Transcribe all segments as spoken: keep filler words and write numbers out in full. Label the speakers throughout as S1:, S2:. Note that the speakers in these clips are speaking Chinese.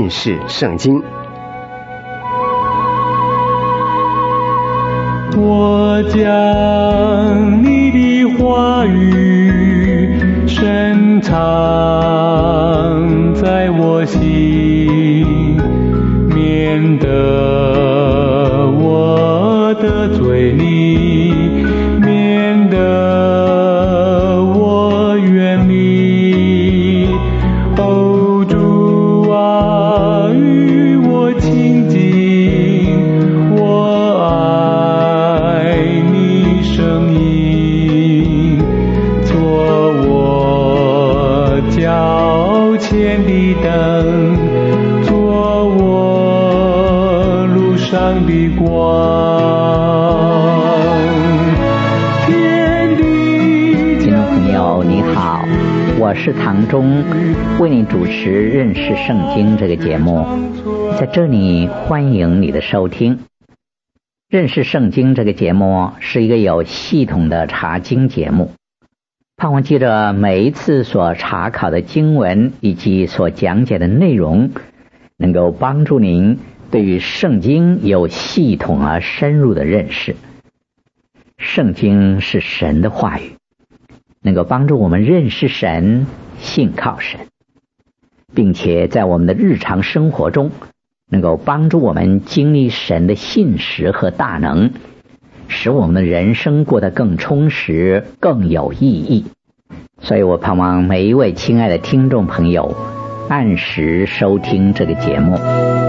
S1: 认识圣经。
S2: 我将你的话语深藏在我心，免得我得罪你，免得我远离。哦，主啊，与我亲近，我爱你声音，做我脚前的灯，做我路上的光。
S3: 听众朋友你好，我是唐忠，为你主持认识圣经这个节目，在这里欢迎你的收听。认识圣经这个节目是一个有系统的查经节目，盼望记着每一次所查考的经文以及所讲解的内容，能够帮助您对于圣经有系统而深入的认识。圣经是神的话语，能够帮助我们认识神，信靠神，并且在我们的日常生活中能够帮助我们经历神的信实和大能，使我们的人生过得更充实，更有意义。所以我盼望每一位亲爱的听众朋友按时收听这个节目。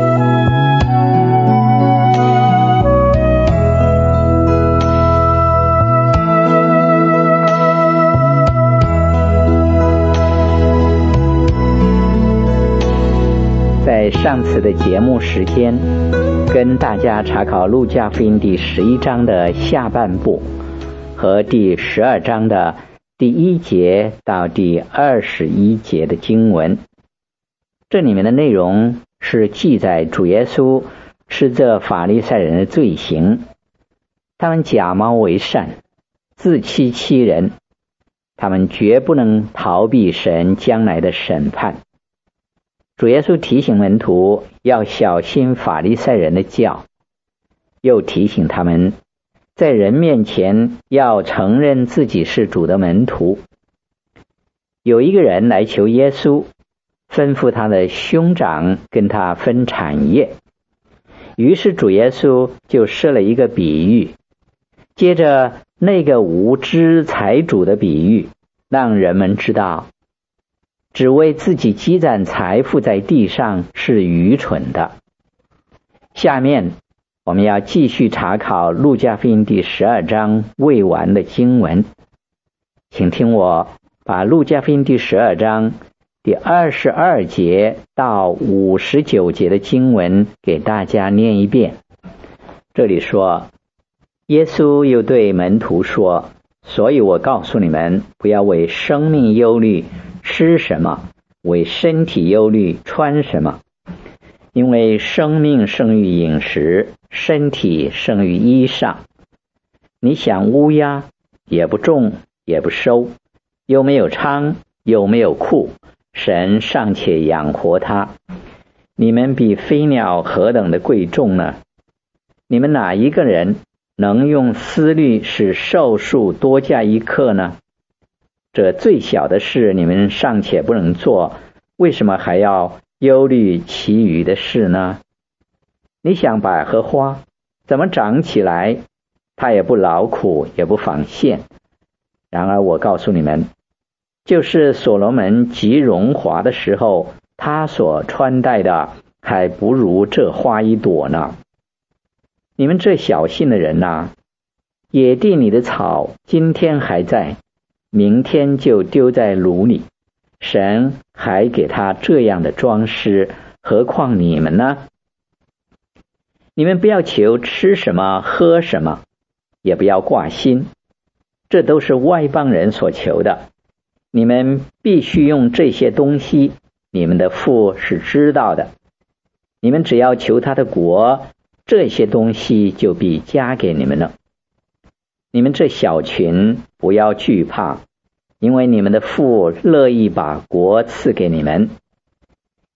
S3: 在上次的节目时间，跟大家查考路加福音第十一章的下半部和第十二章的第一节到第二十一节的经文。这里面的内容是记载主耶稣斥责法利赛人的罪行，他们假冒为善，自欺欺人，他们绝不能逃避神将来的审判。主耶稣提醒门徒要小心法利赛人的教，又提醒他们在人面前要承认自己是主的门徒。有一个人来求耶稣，吩咐他的兄长跟他分产业，于是主耶稣就设了一个比喻，接着那个无知财主的比喻，让人们知道只为自己积攒财富在地上是愚蠢的。下面我们要继续查考路加福音第十二章未完的经文，请听我把路加福音第十二章第二十二节到五十九节的经文给大家念一遍。这里说，耶稣又对门徒说，所以我告诉你们，不要为生命忧虑吃什么，为身体忧虑穿什么，因为生命胜于饮食，身体胜于衣裳。你想乌鸦也不种也不收，又没有仓又没有库，神尚且养活它，你们比飞鸟何等的贵重呢？你们哪一个人能用思虑使寿数多加一刻呢？这最小的事你们尚且不能做，为什么还要忧虑其余的事呢？你想百合花怎么长起来，它也不劳苦也不纺线。然而我告诉你们，就是所罗门极荣华的时候，他所穿戴的还不如这花一朵呢。你们这小信的人啊，野地里的草今天还在，明天就丢在炉里，神还给他这样的装饰，何况你们呢？你们不要求吃什么喝什么，也不要挂心，这都是外邦人所求的。你们必须用这些东西，你们的父是知道的。你们只要求他的国，这些东西就必加给你们了。你们这小群不要惧怕，因为你们的父乐意把国赐给你们。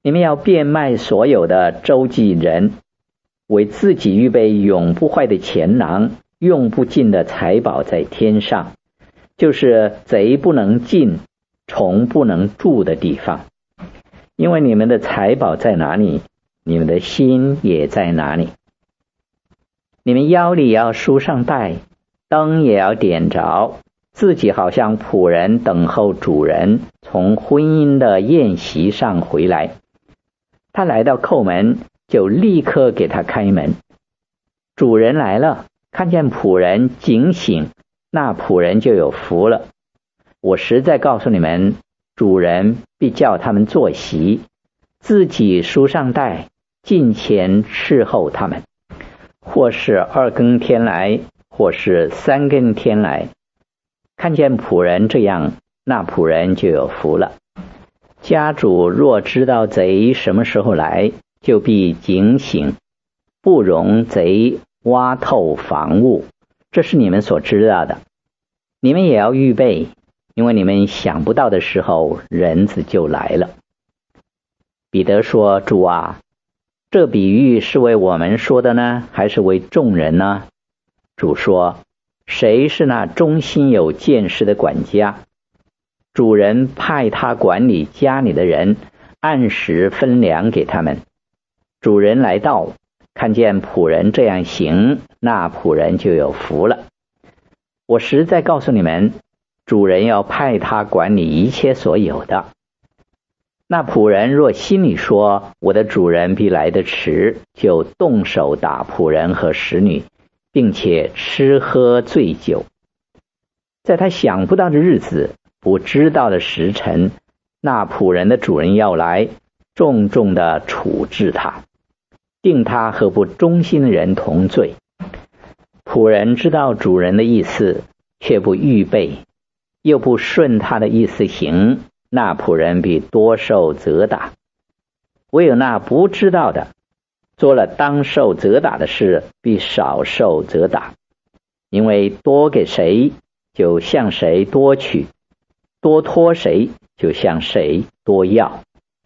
S3: 你们要变卖所有的，周济人，为自己预备永不坏的钱囊，用不尽的财宝在天上，就是贼不能进，虫不能住的地方。因为你们的财宝在哪里，你们的心也在哪里。你们腰里要束上带，灯也要点着，自己好像仆人等候主人从婚姻的宴席上回来。他来到叩门，就立刻给他开门。主人来了，看见仆人警醒，那仆人就有福了。我实在告诉你们，主人必叫他们坐席，自己束上带，近前侍候他们，或是二更天来，或是三更天来。看见仆人这样，那仆人就有福了。家主若知道贼什么时候来，就必警醒，不容贼挖透房屋。这是你们所知道的，你们也要预备，因为你们想不到的时候，人子就来了。彼得说，主啊，这比喻是为我们说的呢，还是为众人呢？主说，谁是那忠心有见识的管家？主人派他管理家里的人，按时分粮给他们。主人来到，看见仆人这样行，那仆人就有福了。我实在告诉你们，主人要派他管理一切所有的。那仆人若心里说，我的主人必来得迟，就动手打仆人和使女，并且吃喝醉酒。在他想不到的日子，不知道的时辰，那仆人的主人要来，重重的处置他，定他和不忠心的人同罪。仆人知道主人的意思，却不预备，又不顺他的意思行，那仆人必多受责打。唯有那不知道的，做了当受责打的事，必少受责打。因为多给谁，就向谁多取；多托谁，就向谁多要。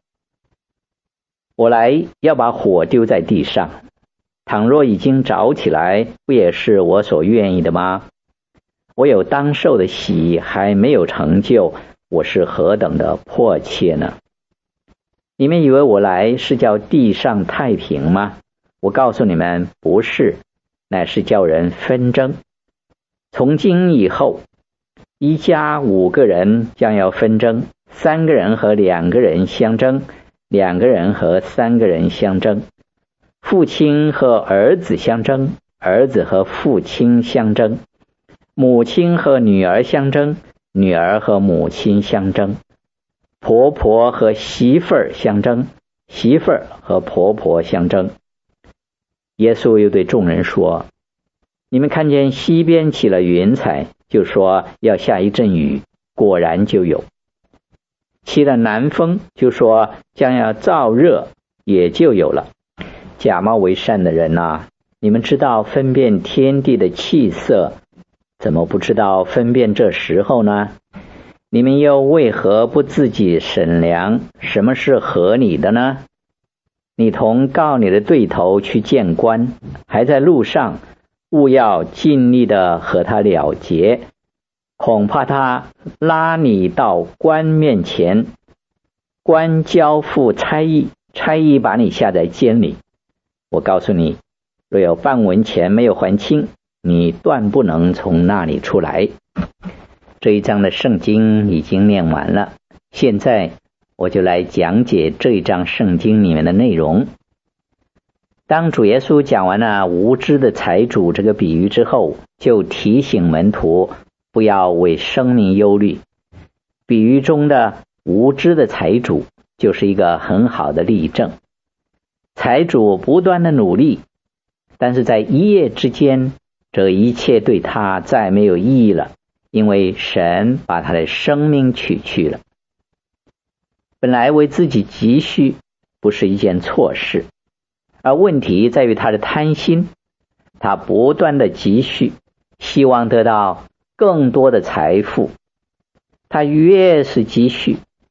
S3: 我来要把火丢在地上，倘若已经着起来，不也是我所愿意的吗？我有当受的喜还没有成就，我是何等的迫切呢？你们以为我来是叫地上太平吗？我告诉你们，不是，乃是叫人纷争。从今以后，一家五个人将要纷争，三个人和两个人相争，两个人和三个人相争，父亲和儿子相争，儿子和父亲相争，母亲和女儿相争，女儿和母亲相争，婆婆和媳妇儿相争，媳妇儿和婆婆相争。耶稣又对众人说，你们看见西边起了云彩，就说要下一阵雨，果然就有。起了南风，就说将要燥热，也就有了。假冒为善的人啊，你们知道分辨天地的气色，怎么不知道分辨这时候呢？你们又为何不自己审量什么是合理的呢？你同告你的对头去见官，还在路上，务要尽力的和他了结，恐怕他拉你到官面前，官交付差役，差役把你下在监里。我告诉你，若有半文钱没有还清，你断不能从那里出来。这一章的圣经已经念完了，现在我就来讲解这一章圣经里面的内容。当主耶稣讲完了无知的财主这个比喻之后，就提醒门徒不要为生命忧虑。比喻中的无知的财主就是一个很好的例证。财主不断的努力，但是在一夜之间，这一切对他再没有意义了，因为神把他的生命取去了。本来为自己积蓄不是一件错事，而问题在于他的贪心，他不断的积蓄，希望得到更多的财富。他越是积蓄，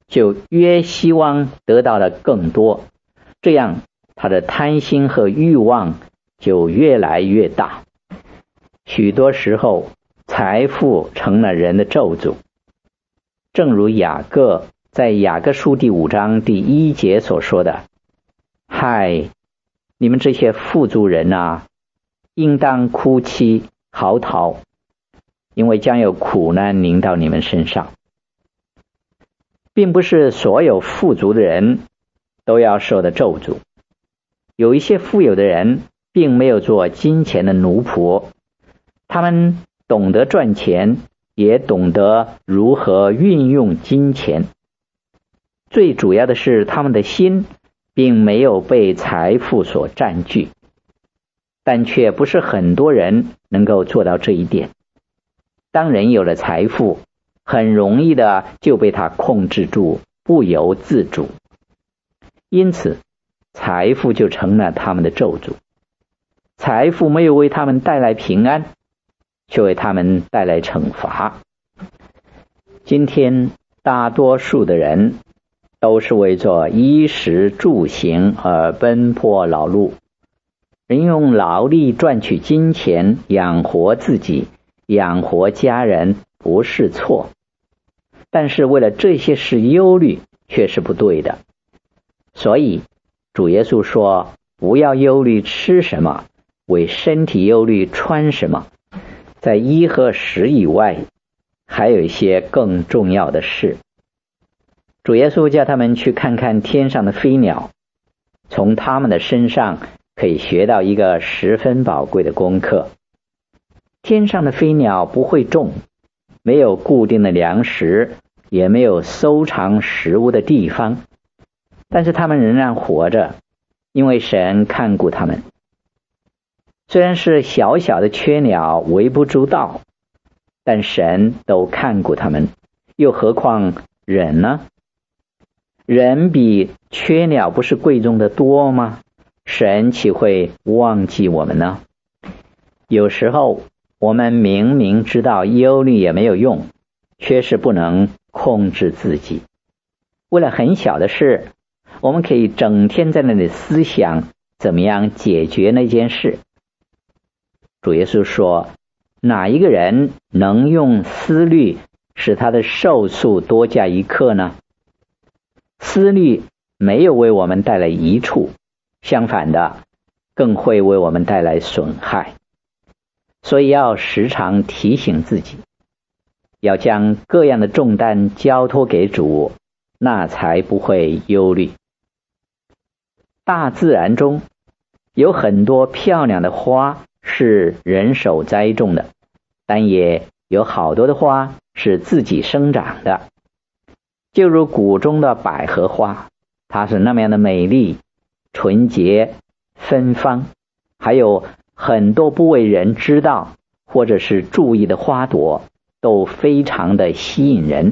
S3: 就越希望得到的更多，这样他的贪心和欲望就越来越大。许多时候，财富成了人的咒诅。正如雅各在雅各书第五章第一节所说的：嗨，你们这些富足人啊，应当哭泣嚎啕，因为将有苦难临到你们身上。并不是所有富足的人都要受的咒诅，有一些富有的人并没有做金钱的奴仆，他们懂得赚钱，也懂得如何运用金钱。最主要的是，他们的心并没有被财富所占据，但却不是很多人能够做到这一点。当人有了财富，很容易的就被他控制住，不由自主。因此，财富就成了他们的咒诅。财富没有为他们带来平安，却为他们带来惩罚。今天大多数的人都是为着衣食住行而奔波劳碌，人用劳力赚取金钱，养活自己，养活家人，不是错。但是为了这些事忧虑却是不对的。所以主耶稣说，不要忧虑吃什么，为身体忧虑穿什么。在衣和食以外，还有一些更重要的事。主耶稣叫他们去看看天上的飞鸟，从他们的身上可以学到一个十分宝贵的功课。天上的飞鸟不会种，没有固定的粮食，也没有收藏食物的地方，但是他们仍然活着，因为神看顾他们。虽然是小小的雀鸟，微不足道，但神都看顾他们，又何况人呢？人比雀鸟不是贵重的多吗？神岂会忘记我们呢？有时候我们明明知道忧虑也没有用，却是不能控制自己。为了很小的事，我们可以整天在那里思想怎么样解决那件事。主耶稣说，哪一个人能用思虑使他的寿数多加一刻呢？思虑没有为我们带来益处，相反的，更会为我们带来损害。所以要时常提醒自己，要将各样的重担交托给主，那才不会忧虑。大自然中有很多漂亮的花是人手栽种的，但也有好多的花是自己生长的。就如谷中的百合花，它是那么样的美丽、纯洁、芬芳，还有很多不为人知道或者是注意的花朵，都非常的吸引人。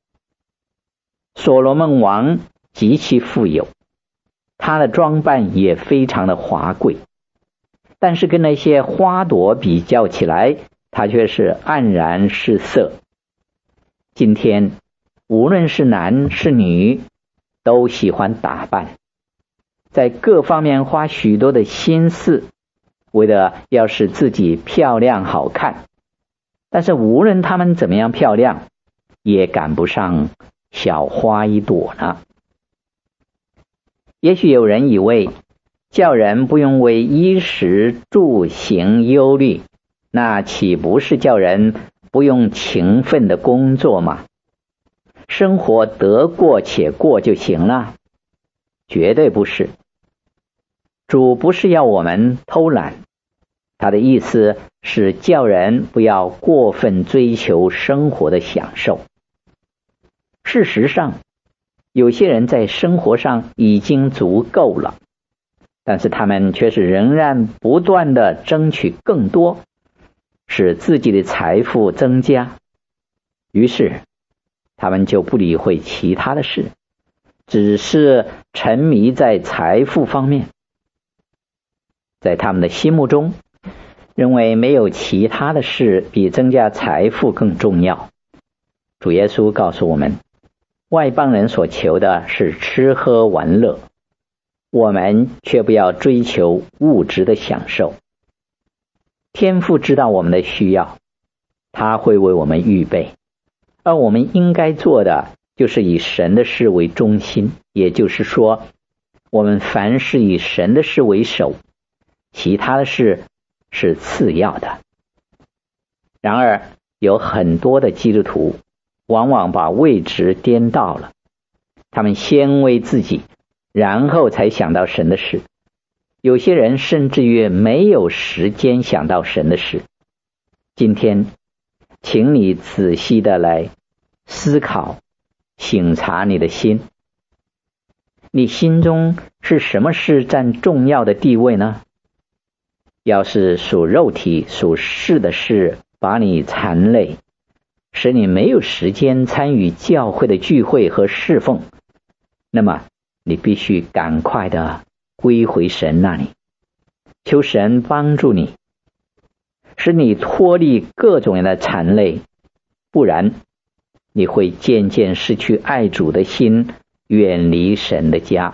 S3: 所罗门王极其富有，他的装扮也非常的华贵，但是跟那些花朵比较起来，他却是黯然失色。今天无论是男是女，都喜欢打扮，在各方面花许多的心思，为了要使自己漂亮好看。但是无论他们怎么样漂亮，也赶不上小花一朵呢。也许有人以为叫人不用为衣食住行忧虑，那岂不是叫人不用勤奋的工作吗？生活得过且过就行了？绝对不是。主不是要我们偷懒，他的意思是叫人不要过分追求生活的享受。事实上，有些人在生活上已经足够了，但是他们却是仍然不断的争取更多，使自己的财富增加。于是他们就不理会其他的事，只是沉迷在财富方面。在他们的心目中，认为没有其他的事比增加财富更重要。主耶稣告诉我们， 外邦人所求的是吃喝玩乐，我们却不要追求物质的享受。天父知道我们的需要，他会为我们预备，而我们应该做的就是以神的事为中心，也就是说，我们凡事以神的事为首，其他的事是次要的。然而有很多的基督徒往往把位置颠倒了，他们先为自己，然后才想到神的事。有些人甚至于没有时间想到神的事。今天请你仔细的来思考省察你的心，你心中是什么事占重要的地位呢？要是属肉体属世的事把你缠累，使你没有时间参与教会的聚会和侍奉，那么你必须赶快的归回神那里，求神帮助你，使你脱离各种的缠累，不然你会渐渐失去爱主的心，远离神的家。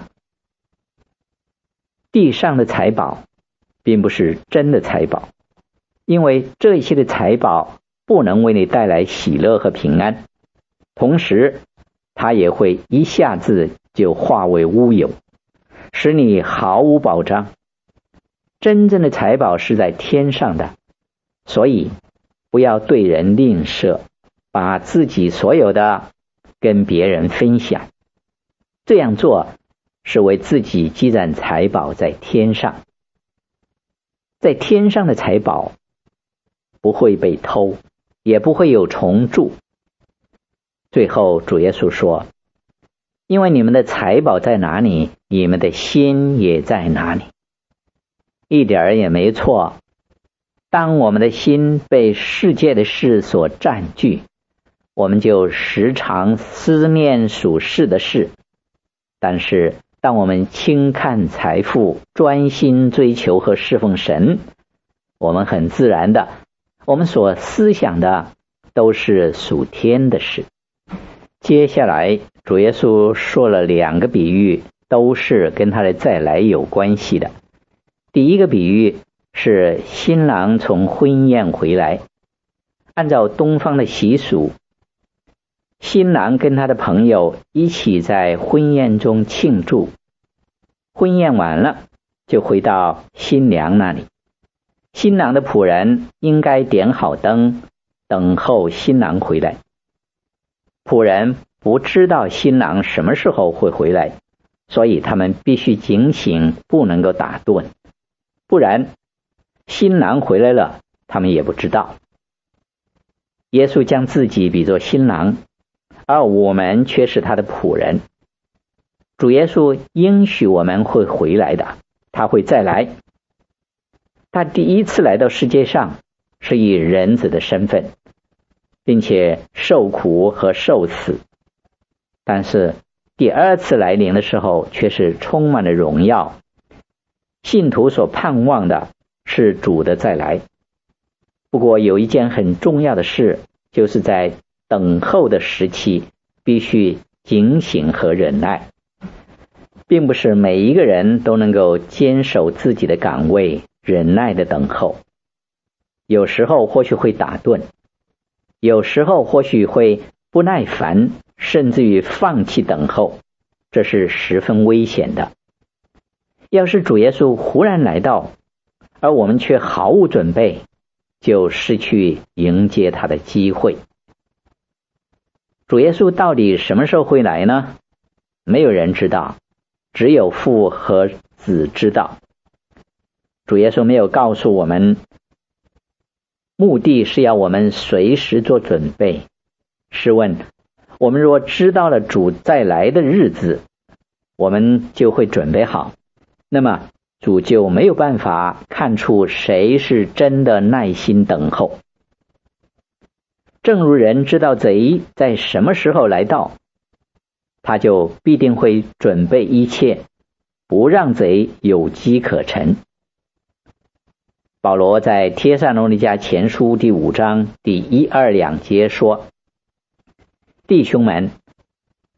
S3: 地上的财宝并不是真的财宝，因为这些的财宝不能为你带来喜乐和平安，同时它也会一下子就化为乌有，使你毫无保障。真正的财宝是在天上的，所以不要对人吝啬，把自己所有的跟别人分享。这样做是为自己积攒财宝在天上。在天上的财宝不会被偷，也不会有虫蛀。最后主耶稣说，因为你们的财宝在哪里，你们的心也在哪里。一点儿也没错。当我们的心被世界的事所占据，我们就时常思念属世的事。但是当我们轻看财富，专心追求和侍奉神，我们很自然的，我们所思想的都是属天的事。接下来主耶稣说了两个比喻，都是跟他的再来有关系的。第一个比喻是新郎从婚宴回来，按照东方的习俗，新郎跟他的朋友一起在婚宴中庆祝，婚宴完了就回到新娘那里。新郎的仆人应该点好灯，等候新郎回来。仆人不知道新郎什么时候会回来，所以他们必须警醒，不能够打盹，不然新郎回来了他们也不知道。耶稣将自己比作新郎，而我们却是他的仆人。主耶稣应许我们会回来的，他会再来。他第一次来到世界上是以人子的身份，并且受苦和受死，但是第二次来临的时候却是充满了荣耀。信徒所盼望的是主的再来。不过有一件很重要的事，就是在等候的时期必须警醒和忍耐。并不是每一个人都能够坚守自己的岗位，忍耐的等候。有时候或许会打盹，有时候或许会不耐烦，甚至于放弃等候，这是十分危险的。要是主耶稣忽然来到，而我们却毫无准备，就失去迎接他的机会。主耶稣到底什么时候会来呢？没有人知道，只有父和子知道。主耶稣没有告诉我们，目的是要我们随时做准备。试问，我们若知道了主再来的日子，我们就会准备好，那么主就没有办法看出谁是真的耐心等候。正如人知道贼在什么时候来到，他就必定会准备一切，不让贼有机可乘。保罗在帖撒罗尼迦前书第五章第一二两节说：弟兄们，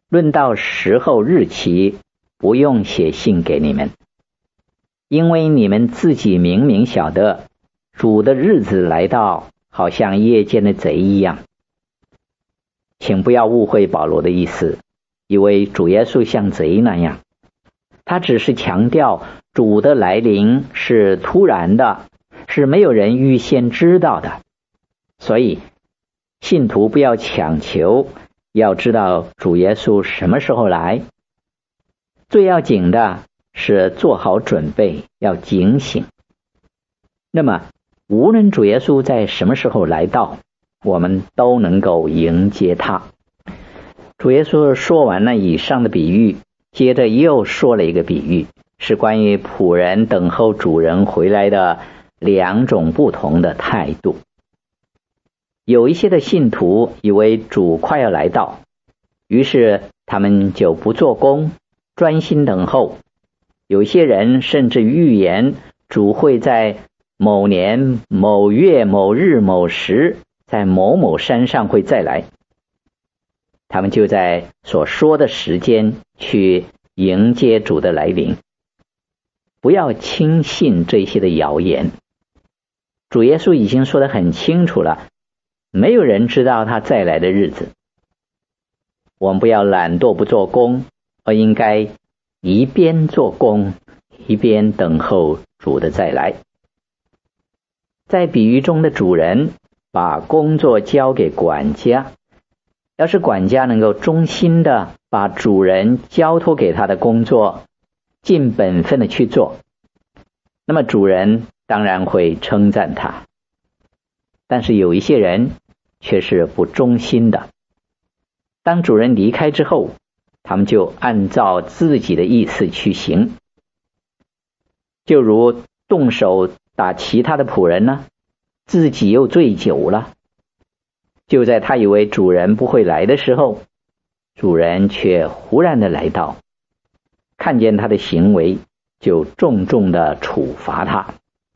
S3: 论到时候日期，不用写信给你们，因为你们自己明明晓得，主的日子来到，好像夜间的贼一样。请不要误会保罗的意思，以为主耶稣像贼那样。他只是强调主的来临是突然的，是没有人预先知道的。所以信徒不要强求要知道主耶稣什么时候来，最要紧的是做好准备，要警醒。那么无论主耶稣在什么时候来到，我们都能够迎接他。主耶稣说完了以上的比喻，接着又说了一个比喻，是关于仆人等候主人回来的两种不同的态度。有一些的信徒以为主快要来到，于是他们就不做工，专心等候。有些人甚至预言主会在某年某月某日某时在某某山上会再来，他们就在所说的时间去迎接主的来临。不要轻信这些的谣言，主耶稣已经说得很清楚了，没有人知道他再来的日子。我们不要懒惰不做工，而应该一边做工一边等候主的再来。在比喻中的主人把工作交给管家，要是管家能够忠心的把主人交托给他的工作尽本分的去做，那么主人当然会称赞他。但是有一些人却是不忠心的，当主人离开之后，他们就按照自己的意思去行，就如动手打其他的仆人呢，自己又醉酒了。就在他以为主人不会来的时候，主人却忽然的来到，看见他的行为，就重重的处罚他。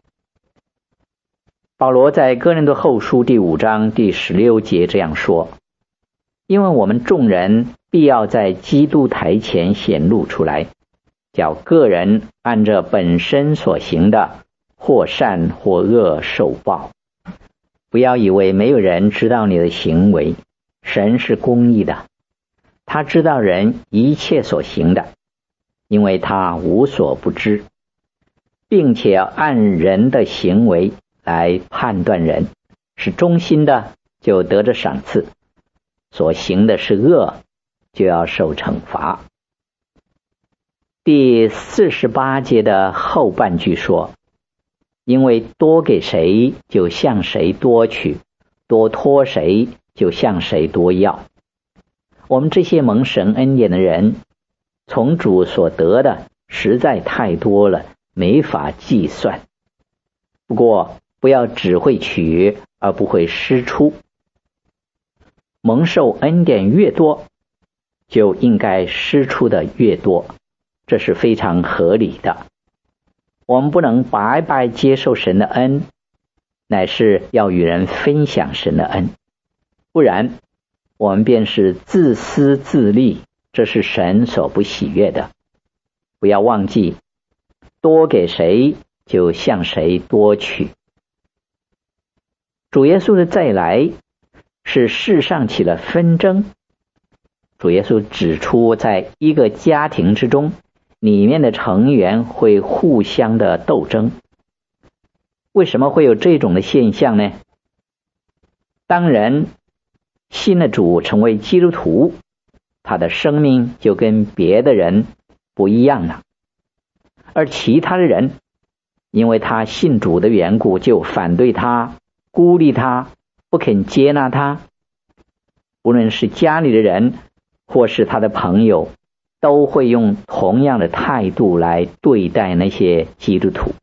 S3: 保罗在哥林多后书第五章第十六节这样说：因为我们众人必要在基督台前显露出来，叫个人按着本身所行的，或善或恶受报。不要以为没有人知道你的行为，神是公义的，他知道人一切所行的，因为他无所不知，并且要按人的行为来判断人，是忠心的就得着赏赐，所行的是恶就要受惩罚。第四十八节的后半句说：因为多给谁就向谁多取，多托谁就向谁多要。我们这些蒙神恩典的人，从主所得的实在太多了，没法计算。不过不要只会取而不会施出，蒙受恩典越多，就应该施出的越多，这是非常合理的。我们不能白白接受神的恩，乃是要与人分享神的恩，不然我们便是自私自利，这是神所不喜悦的。不要忘记，多给谁就向谁多取。主耶稣的再来是世上起了纷争，主耶稣指出，在一个家庭之中，里面的成员会互相的斗争。为什么会有这种的现象呢？当人信了主成为基督徒，他的生命就跟别的人不一样了，而其他的人因为他信主的缘故，就反对他，孤立他，不肯接纳他。无论是家里的人或是他的朋友，都会用同样的态度来对待那些基督徒。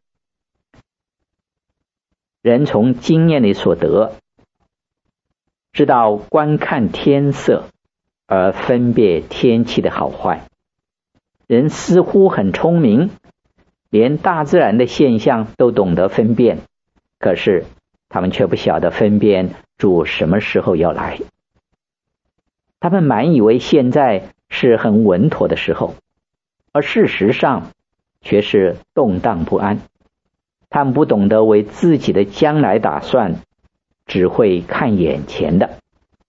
S3: 人从经验里所得，知道观看天色而分别天气的好坏。人似乎很聪明，连大自然的现象都懂得分辨，可是他们却不晓得分辨主什么时候要来。他们满以为现在是很稳妥的时候，而事实上却是动荡不安。他们不懂得为自己的将来打算，只会看眼前的。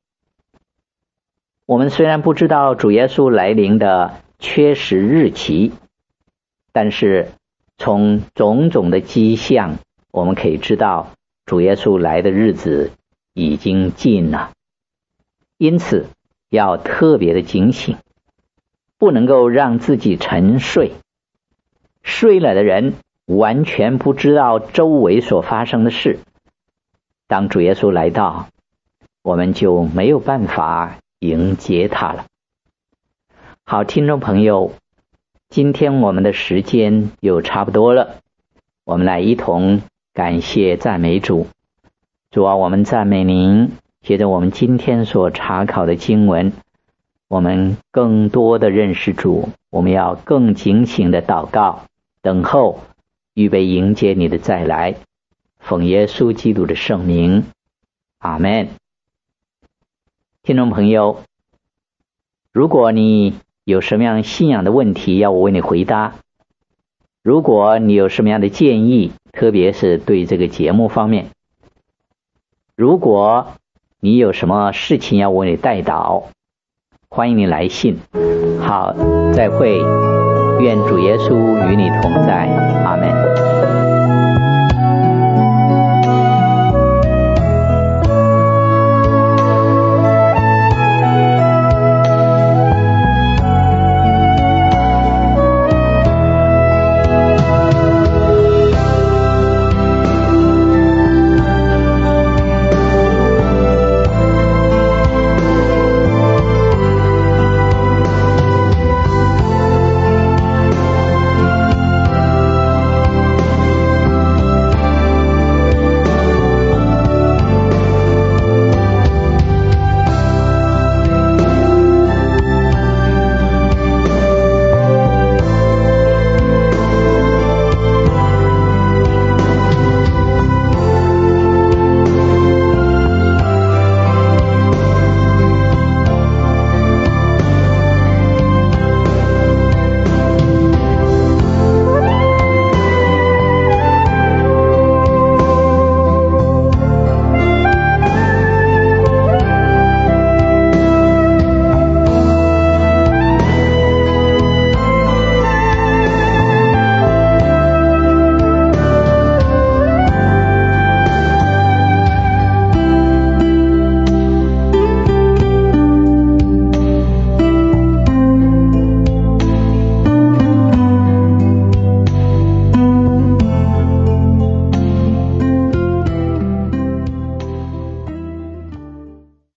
S3: 我们虽然不知道主耶稣来临的确实日期，但是从种种的迹象，我们可以知道主耶稣来的日子已经近了。因此要特别的警醒，不能够让自己沉睡。睡了的人完全不知道周围所发生的事，当主耶稣来到，我们就没有办法迎接他了。好，听众朋友，今天我们的时间又差不多了，我们来一同感谢赞美主。主啊，我们赞美您。接着我们今天所查考的经文，我们更多的认识主，我们要更警醒的祷告，等候预备迎接你的再来。奉耶稣基督的圣名，阿们。听众朋友，如果你有什么样信仰的问题要我为你回答，如果你有什么样的建议，特别是对这个节目方面，如果你有什么事情要我为你代祷，欢迎你来信。好，再会，愿主耶稣与你同在，阿们。